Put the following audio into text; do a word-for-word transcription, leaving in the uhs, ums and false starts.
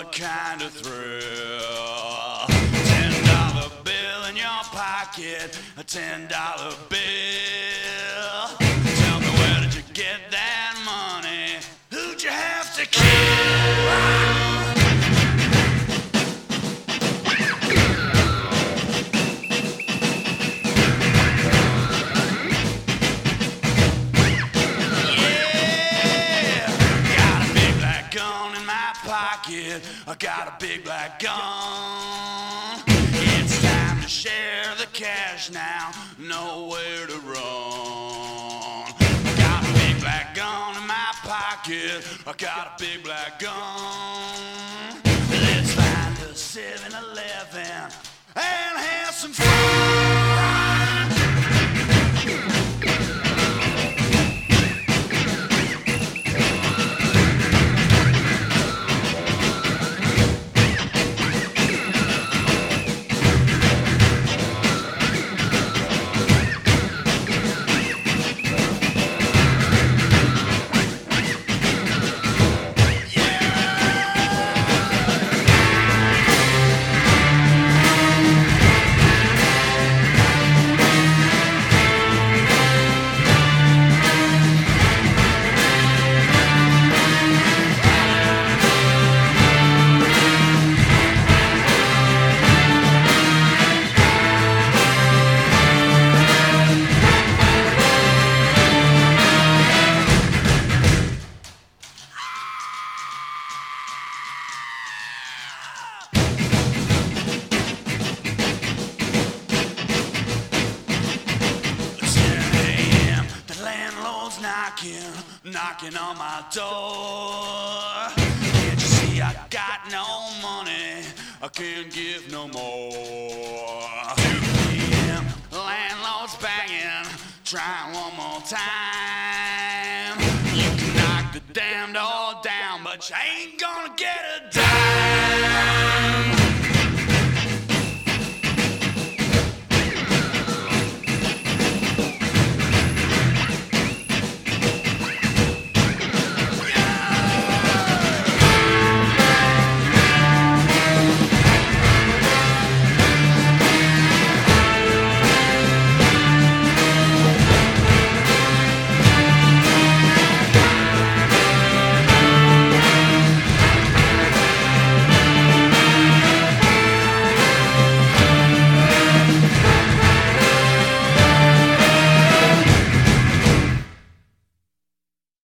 what kind of thrill? Ten dollar bill in your pocket, a ten dollar bill. Tell me, where did you get that money? Who'd you have to kill? I got a big black gun. It's time to share the cash now, nowhere to run. I got a big black gun in my pocket. I got a big black gun. Let's find a seven eleven and have some fun. Knocking, knocking on my door. Can't you see I got no money? I can't give no more. two p.m. landlord's banging. Trying one more time. You can knock the damn door down, but you ain't gonna get a dime.